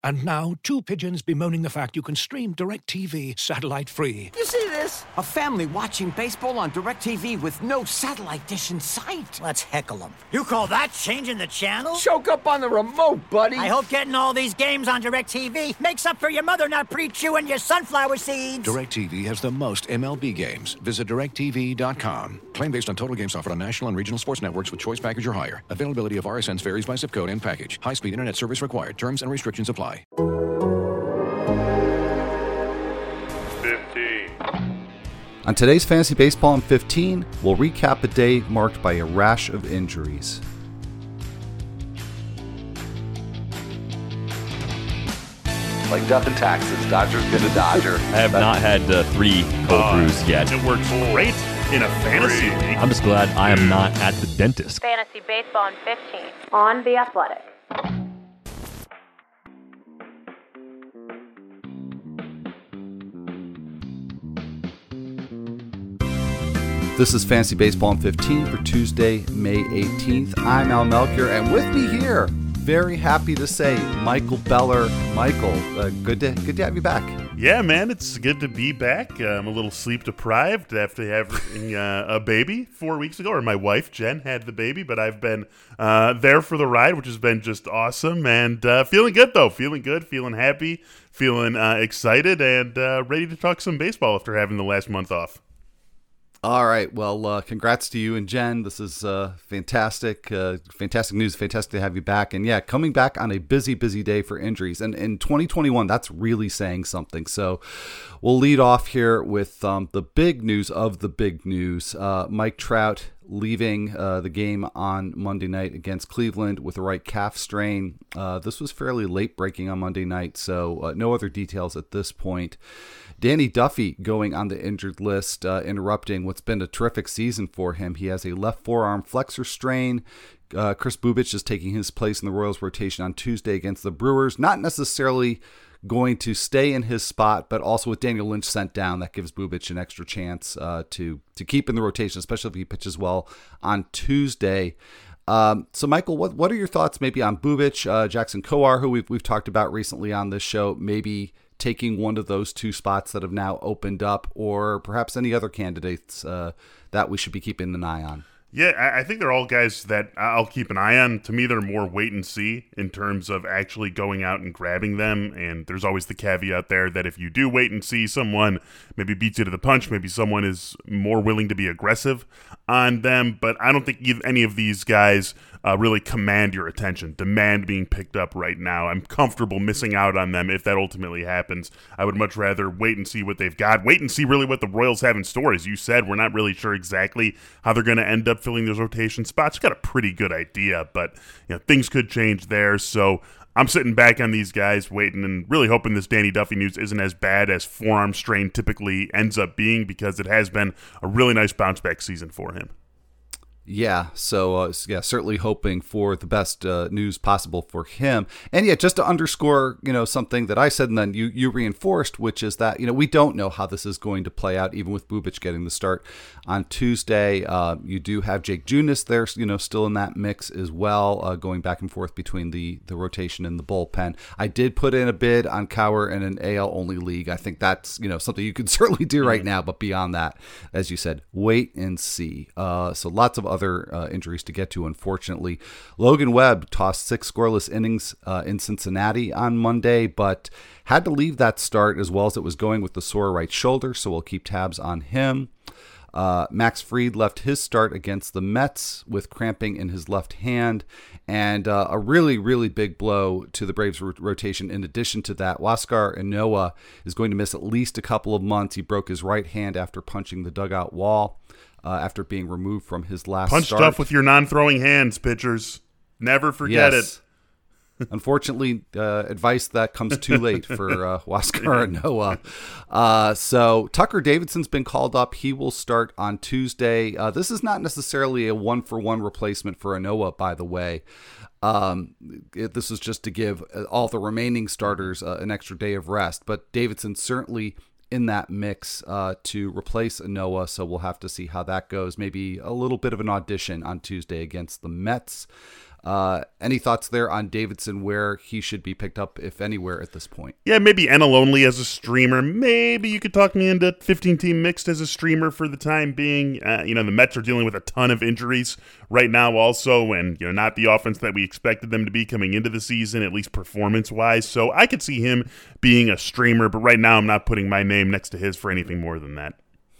And now, two pigeons bemoaning the fact you can stream DirecTV satellite-free. You see this? A family watching baseball on DirecTV with no satellite dish in sight. Let's heckle them. You call that changing the channel? Choke up on the remote, buddy. I hope getting all these games on DirecTV makes up for your mother not pre-chewing your sunflower seeds. DirecTV has the most MLB games. Visit DirecTV.com. Claim based on total games offered on national and regional sports networks with choice package or higher. Availability of RSNs varies by zip code and package. High-speed internet service required. Terms and restrictions apply. 15. On today's Fantasy Baseball in 15, we'll recap a day marked by a rash of injuries. Like death and taxes, Dodger's gonna Dodger. I have not had 3 cold brews yet. It works great in a fantasy league. I'm just glad I am not at the dentist. Fantasy Baseball in 15 on The Athletic. This is Fantasy Baseball in 15 for Tuesday, May 18th. I'm Al Melchior, and with me here, very happy to say, Michael Beller. Michael, good to have you back. Yeah, man, it's good to be back. I'm a little sleep deprived after having a baby 4 weeks ago, or my wife, Jen, had the baby, but I've been there for the ride, which has been just awesome, and feeling good, though. Feeling good, feeling happy, feeling excited, and ready to talk some baseball after having the last month off. All right. Well, congrats to you and Jen. This is fantastic. Fantastic news. Fantastic to have you back. And yeah, coming back on a busy day for injuries. And in 2021, that's really saying something. So we'll lead off here with the big news of the big news. Mike Trout leaving the game on Monday night against Cleveland with a right calf strain. This was fairly late breaking on Monday night, so no other details at this point. Danny Duffy going on the injured list, interrupting what's been a terrific season for him. He has a left forearm flexor strain. Chris Bubic is taking his place in the Royals rotation on Tuesday against the Brewers. Not necessarily going to stay in his spot, but also with Daniel Lynch sent down, that gives Bubic an extra chance to keep in the rotation, especially if he pitches well on Tuesday. So, Michael, what are your thoughts maybe on Bubic, Jackson Kowar, who we've talked about recently on this show, maybe taking one of those two spots that have now opened up, or perhaps any other candidates that we should be keeping an eye on? Yeah, I think they're all guys that I'll keep an eye on. To me, they're more wait and see in terms of actually going out and grabbing them. And there's always the caveat there that if you do wait and see, someone maybe beats you to the punch. Maybe someone is more willing to be aggressive on them. But I don't think any of these guys really command your attention, demand being picked up right now. I'm comfortable missing out on them if that ultimately happens. I would much rather wait and see what they've got. Wait and see really what the Royals have in store. As you said, we're not really sure exactly how they're going to end up filling those rotation spots. Got a pretty good idea, but things could change there. So I'm sitting back on these guys, waiting and really hoping this Danny Duffy news isn't as bad as forearm strain typically ends up being, because it has been a really nice bounce back season for him. Yeah, so certainly hoping for the best news possible for him. And yeah, just to underscore, something that I said and then you reinforced, which is that, we don't know how this is going to play out, even with Bubic getting the start on Tuesday. You do have Jake Junis there, still in that mix as well, going back and forth between the rotation and the bullpen. I did put in a bid on Kowar in an AL only league. I think that's, something you could certainly do right now, but beyond that, as you said, wait and see. So lots of other injuries to get to, unfortunately. Logan Webb tossed 6 scoreless innings in Cincinnati on Monday, but had to leave that start as well as it was going with the sore right shoulder, so we'll keep tabs on him. Max Fried left his start against the Mets with cramping in his left hand, and a really, really big blow to the Braves rotation. In addition to that, Huascar Ynoa is going to miss at least a couple of months. He broke his right hand after punching the dugout wall after being removed from his last Punch start. stuff with your non-throwing hands, pitchers. Never forget it. Unfortunately, advice that comes too late for Huascar Ynoa. So Tucker Davidson's been called up. He will start on Tuesday. This is not necessarily a one-for-one replacement for Ynoa, by the way. This is just to give all the remaining starters an extra day of rest. But Davidson certainly in that mix to replace Ynoa, so we'll have to see how that goes. Maybe a little bit of an audition on Tuesday against the Mets. Any thoughts there on Davidson, where he should be picked up, if anywhere, at this point? Yeah, maybe NL only as a streamer. Maybe you could talk me into 15-team mixed as a streamer for the time being. The Mets are dealing with a ton of injuries right now also, and not the offense that we expected them to be coming into the season, at least performance-wise. So I could see him being a streamer, but right now I'm not putting my name next to his for anything more than that.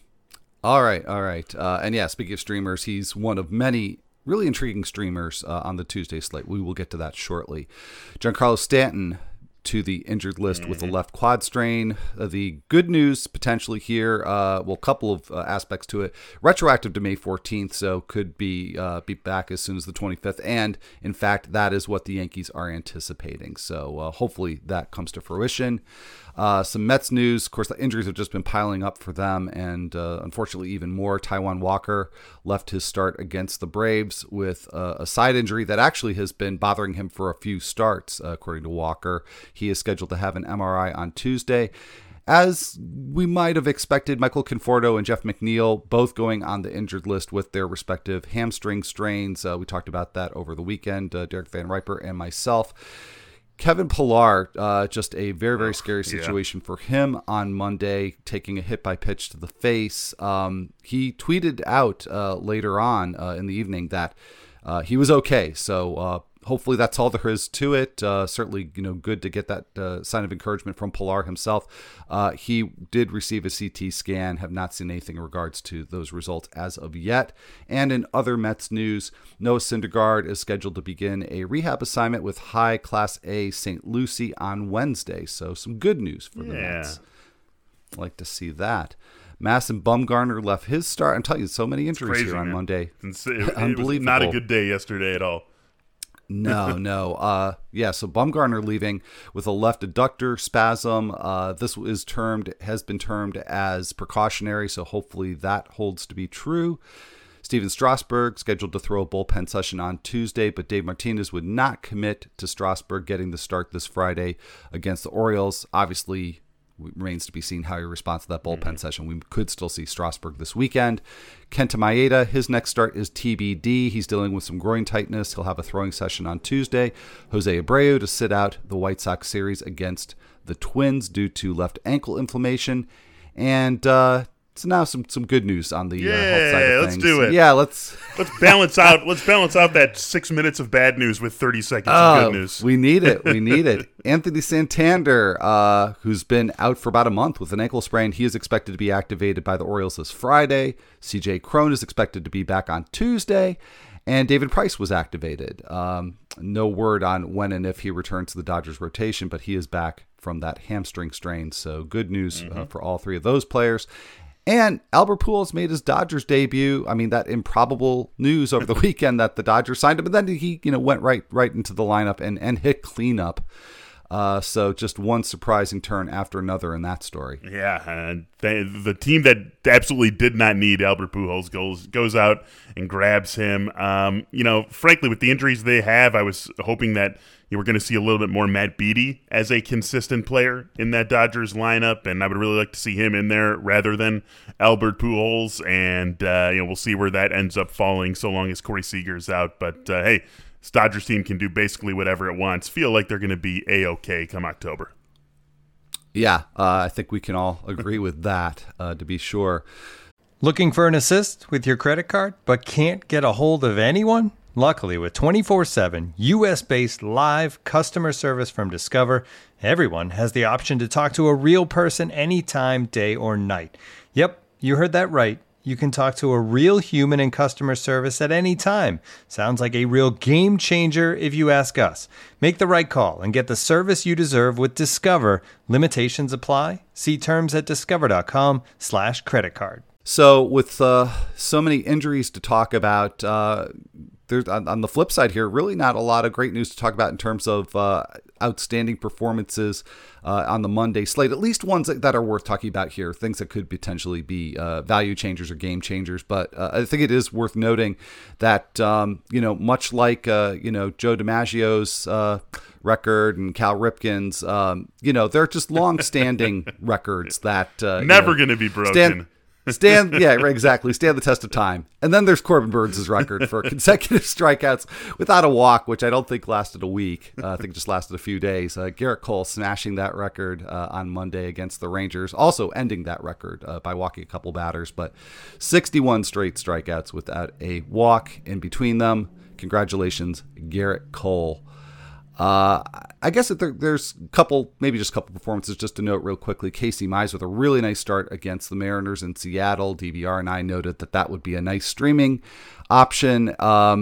All right. And yeah, speaking of streamers, he's one of many really intriguing streamers on the Tuesday slate. We will get to that shortly. Giancarlo Stanton to the injured list with a left quad strain. The good news potentially here, a couple of aspects to it. Retroactive to May 14th, so could be back as soon as the 25th. And in fact, that is what the Yankees are anticipating. So hopefully that comes to fruition. Some Mets news. Of course, the injuries have just been piling up for them, and unfortunately even more. Taijuan Walker left his start against the Braves with a side injury that actually has been bothering him for a few starts, according to Walker. He is scheduled to have an MRI on Tuesday. As we might have expected, Michael Conforto and Jeff McNeil both going on the injured list with their respective hamstring strains. We talked about that over the weekend, Derek Van Riper and myself. Kevin Pillar, just a very, very scary situation for him on Monday, taking a hit by pitch to the face. He tweeted out later on in the evening that he was okay. So hopefully that's all there is to it. Certainly, good to get that sign of encouragement from Pillar himself. He did receive a CT scan, have not seen anything in regards to those results as of yet. And in other Mets news, Noah Syndergaard is scheduled to begin a rehab assignment with High Class A St. Lucie on Wednesday. So some good news for the Mets. Like to see that. Madison Bumgarner left his start. I'm telling you, so many injuries crazy, here on man. Monday. Unbelievable. Unbelievable. It was not a good day yesterday at all. No. So Bumgarner leaving with a left adductor spasm. This has been termed as precautionary, so hopefully that holds to be true. Steven Strasburg scheduled to throw a bullpen session on Tuesday, but Dave Martinez would not commit to Strasburg getting the start this Friday against the Orioles. Obviously, it remains to be seen how he responds to that bullpen session. We could still see Strasburg this weekend. Kenta Maeda, his next start is TBD. He's dealing with some groin tightness. He'll have a throwing session on Tuesday. Jose Abreu to sit out the White Sox series against the Twins due to left ankle inflammation. And so now some good news on the health side of things. Let's do it. Yeah, let's balance out. Let's balance out that 6 minutes of bad news with 30 seconds of good news. We need it. Anthony Santander, who's been out for about a month with an ankle sprain, he is expected to be activated by the Orioles this Friday. CJ Cron is expected to be back on Tuesday, and David Price was activated. No word on when and if he returns to the Dodgers rotation, but he is back from that hamstring strain. So good news for all three of those players. And Albert Pujols made his Dodgers debut. I mean, that improbable news over the weekend that the Dodgers signed him, but then he went right into the lineup and hit cleanup. So just one surprising turn after another in that story. Yeah, and the team that absolutely did not need Albert Pujols goes out and grabs him. Frankly, with the injuries they have, I was hoping that you were going to see a little bit more Matt Beaty as a consistent player in that Dodgers lineup, and I would really like to see him in there rather than Albert Pujols. And we'll see where that ends up falling so long as Corey Seager's out. But hey, this Dodgers team can do basically whatever it wants. Feel like they're going to be A-OK come October. Yeah, I think we can all agree with that, to be sure. Looking for an assist with your credit card, but can't get a hold of anyone? Luckily, with 24/7 U.S.-based live customer service from Discover, everyone has the option to talk to a real person anytime, day or night. Yep, you heard that right. You can talk to a real human in customer service at any time. Sounds like a real game changer if you ask us. Make the right call and get the service you deserve with Discover. Limitations apply. See terms at discover.com/creditcard. So with so many injuries to talk about, there's, on the flip side here, really not a lot of great news to talk about in terms of outstanding performances on the Monday slate, at least ones that are worth talking about here, things that could potentially be value changers or game changers. But I think it is worth noting that, much like, Joe DiMaggio's record and Cal Ripken's, they're just long-standing records that... Never going to be broken. Stand the test of time. And then there's Corbin Burns' record for consecutive strikeouts without a walk, which I don't think lasted a week. I think it just lasted a few days. Garrett Cole smashing that record on Monday against the Rangers, also ending that record by walking a couple batters, but 61 straight strikeouts without a walk in between them. Congratulations, Garrett Cole. I guess there's a couple performances just to note real quickly. Casey Mize with a really nice start against the Mariners in Seattle. DVR and I noted that would be a nice streaming option,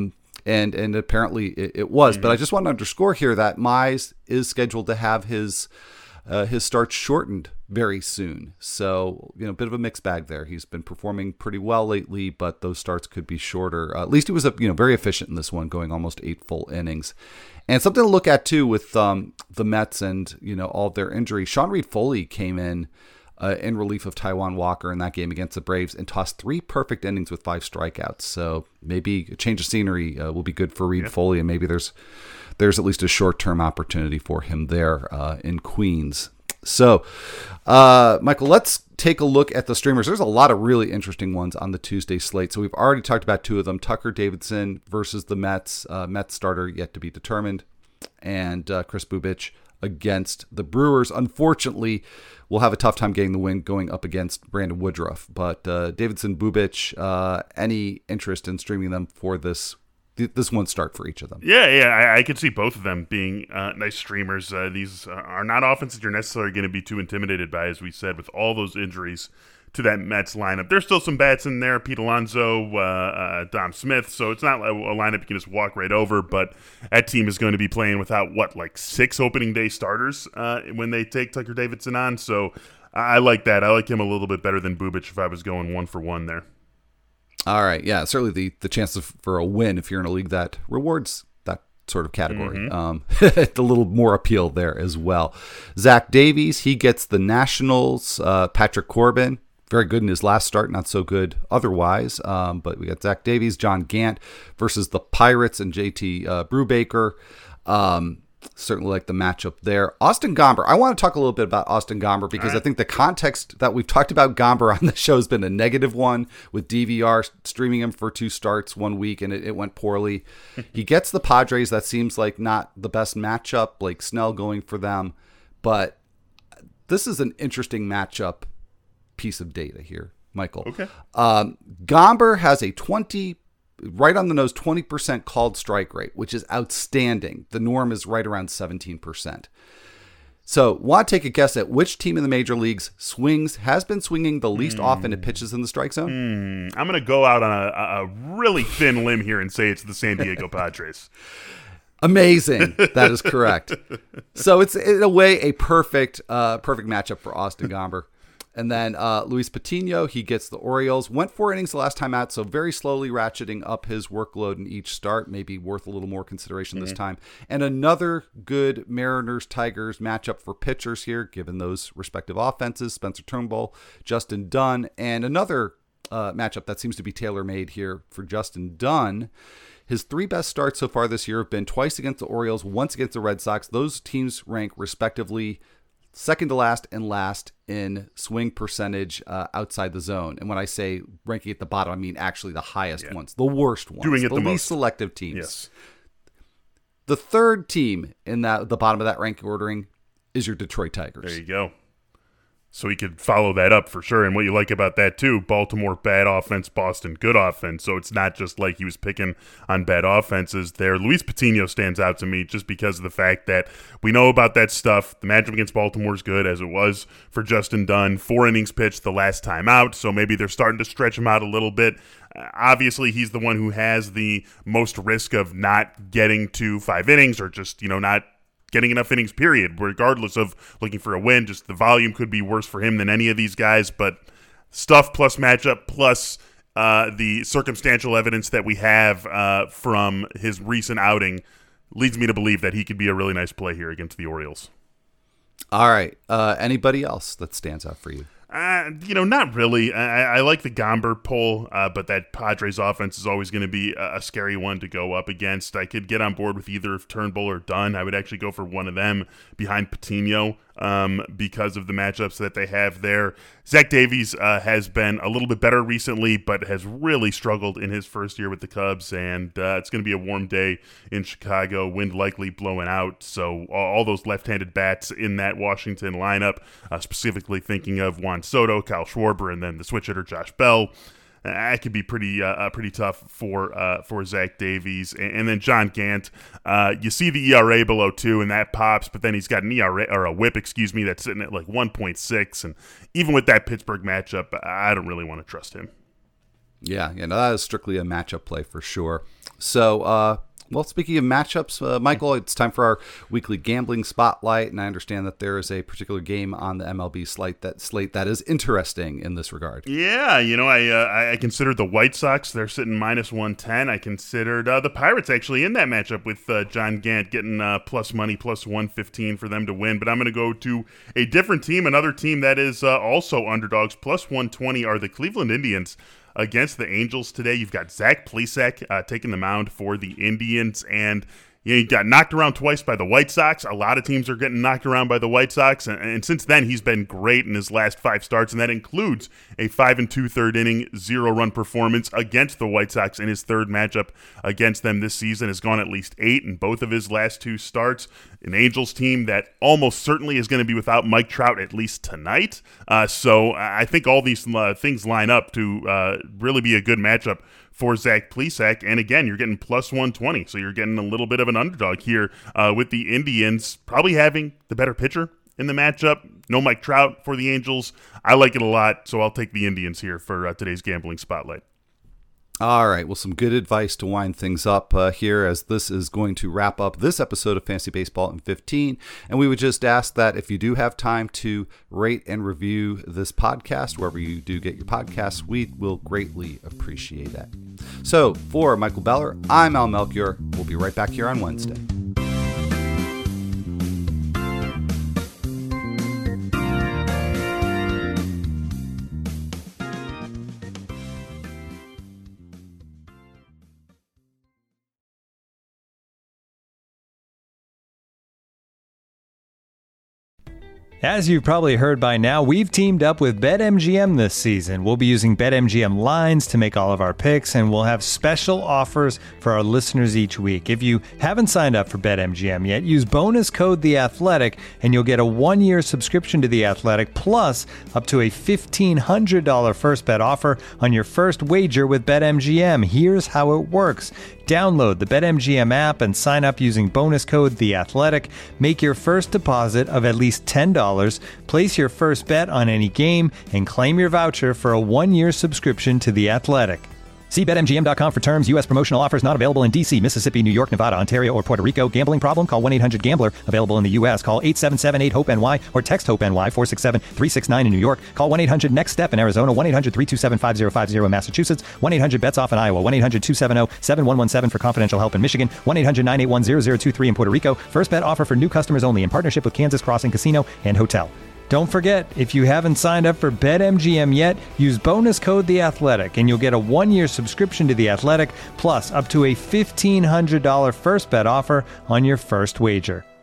and apparently it was. But I just want to underscore here that Mize is scheduled to have his start shortened very soon. So, a bit of a mixed bag there. He's been performing pretty well lately, but those starts could be shorter. At least he was very efficient in this one, going almost 8 full innings. And something to look at too with the Mets and all of their injuries. Sean Reed-Foley came in relief of Taijuan Walker in that game against the Braves and tossed 3 perfect innings with 5 strikeouts. So maybe a change of scenery will be good for Reed-Foley, and maybe there's at least a short-term opportunity for him there in Queens. So, Michael, let's take a look at the streamers. There's a lot of really interesting ones on the Tuesday slate. So we've already talked about 2 of them. Tucker Davidson versus the Mets. Mets starter yet to be determined. And Kris Bubic against the Brewers. Unfortunately, we'll have a tough time getting the win going up against Brandon Woodruff. But Davidson, Bubic, any interest in streaming them for this one start for each of them? Yeah, I could see both of them being nice streamers. These are not offenses you're necessarily going to be too intimidated by, as we said, with all those injuries to that Mets lineup. There's still some bats in there, Pete Alonso, Dom Smith, so it's not a lineup you can just walk right over, but that team is going to be playing without, 6 opening day starters when they take Tucker Davidson on, so I like that. I like him a little bit better than Bubic if I was going 1-for-1 there. All right, yeah, certainly the chances for a win if you're in a league that rewards that sort of category. A little more appeal there as well. Zach Davies, he gets the Nationals. Patrick Corbin, very good in his last start, not so good otherwise. But we got Zach Davies, John Gant versus the Pirates and JT Brubaker. Certainly like the matchup there. Austin Gomber. I want to talk a little bit about Austin Gomber because I think the context that we've talked about Gomber on the show has been a negative one, with DVR streaming him for 2 starts 1 week and it went poorly. He gets the Padres. That seems like not the best matchup. Blake Snell going for them. But this is an interesting matchup piece of data here, Michael. Okay. Gomber has a right on the nose 20% called strike rate, which is outstanding. The norm is right around 17%. So, want to take a guess at which team in the major leagues has been swinging the least often it pitches in the strike zone? I'm going to go out on a really thin limb here and say it's the San Diego Padres. Amazing. That is correct. So, it's in a way a perfect matchup for Austin Gomber. And then Luis Patino, he gets the Orioles. Went 4 innings the last time out, so very slowly ratcheting up his workload in each start. Maybe worth a little more consideration this time. And another good Mariners-Tigers matchup for pitchers here, given those respective offenses. Spencer Turnbull, Justin Dunn. And another matchup that seems to be tailor-made here for Justin Dunn. His 3 best starts so far this year have been twice against the Orioles, once against the Red Sox. Those teams rank respectively second to last and last in swing percentage outside the zone. And when I say ranking at the bottom, I mean actually the highest ones, the worst ones, doing it the least most selective teams. Yes. The third team in the bottom of that ranking ordering is your Detroit Tigers. There you go. So he could follow that up for sure. And what you like about that too, Baltimore bad offense, Boston good offense. So it's not just like he was picking on bad offenses there. Luis Patino stands out to me just because of the fact that we know about that stuff. The matchup against Baltimore is good, as it was for Justin Dunn. 4 innings pitched the last time out, so maybe they're starting to stretch him out a little bit. Obviously, he's the one who has the most risk of not getting to 5 innings or just, not getting enough innings, period, regardless of looking for a win. Just the volume could be worse for him than any of these guys, but stuff plus matchup plus the circumstantial evidence that we have from his recent outing leads me to believe that he could be a really nice play here against the Orioles. All right. Anybody else that stands out for you? Not really. I like the Gomber poll, but that Padres offense is always going to be a scary one to go up against. I could get on board with either of Turnbull or Dunn. I would actually go for one of them behind Patino. because of the matchups that they have there. Zach Davies has been a little bit better recently, but has really struggled in his first year with the Cubs, and it's going to be a warm day in Chicago, wind likely blowing out, so all those left-handed bats in that Washington lineup, specifically thinking of Juan Soto, Kyle Schwarber, and then the switch hitter Josh Bell, that could be pretty tough for Zach Davies. And then John Gant, you see the ERA below 2, and that pops, but then he's got an ERA, or a whip, that's sitting at like 1.6, and even with that Pittsburgh matchup, I don't really want to trust him. Yeah, no, that is strictly a matchup play for sure. So, well, speaking of matchups, Michael, it's time for our weekly gambling spotlight, and I understand that there is a particular game on the MLB slate that is interesting in this regard. Yeah, I considered the White Sox. They're sitting minus 110. I considered the Pirates actually in that matchup with John Gant getting plus money, plus 115 for them to win. But I'm going to go to a different team, another team that is also underdogs. Plus 120 are the Cleveland Indians against the Angels today. You've got Zach Plesac taking the mound for the Indians, and he got knocked around twice by the White Sox. A lot of teams are getting knocked around by the White Sox, and since then he's been great in his last 5 starts, and that includes a 5 2/3 inning 0-run performance against the White Sox in his third matchup against them this season. Has gone at least 8 in both of his last 2 starts. An Angels team that almost certainly is going to be without Mike Trout at least tonight. So I think all these things line up to really be a good matchup for Zach Plesac. And again, you're getting plus 120, so you're getting a little bit of an underdog here with the Indians probably having the better pitcher in the matchup. No Mike Trout for the Angels. I like it a lot, so I'll take the Indians here for today's gambling spotlight. All right, well, some good advice to wind things up here, as this is going to wrap up this episode of Fantasy Baseball in 15. And we would just ask that if you do have time to rate and review this podcast, wherever you do get your podcasts, we will greatly appreciate that. So for Michael Beller, I'm Al Melchior. We'll be right back here on Wednesday. As you've probably heard by now, we've teamed up with BetMGM this season. We'll be using BetMGM lines to make all of our picks, and we'll have special offers for our listeners each week. If you haven't signed up for BetMGM yet, use bonus code The Athletic, and you'll get a 1-year subscription to The Athletic, plus up to a $1,500 first bet offer on your first wager with BetMGM. Here's how it works. Download the BetMGM app and sign up using bonus code The Athletic. Make your first deposit of at least $10. Place your first bet on any game and claim your voucher for a 1-year subscription to The Athletic. See BetMGM.com for terms. U.S. promotional offers not available in D.C., Mississippi, New York, Nevada, Ontario, or Puerto Rico. Gambling problem? Call 1-800-GAMBLER. Available in the U.S. Call 877-8-HOPE-NY or text HOPE-NY 467-369 in New York. Call 1-800-NEXT-STEP in Arizona. 1-800-327-5050 in Massachusetts. 1-800-BETS-OFF in Iowa. 1-800-270-7117 for confidential help in Michigan. 1-800-981-0023 in Puerto Rico. First bet offer for new customers only in partnership with Kansas Crossing Casino and Hotel. Don't forget, if you haven't signed up for BetMGM yet, use bonus code The Athletic, and you'll get a 1-year subscription to The Athletic, plus up to a $1,500 first bet offer on your first wager.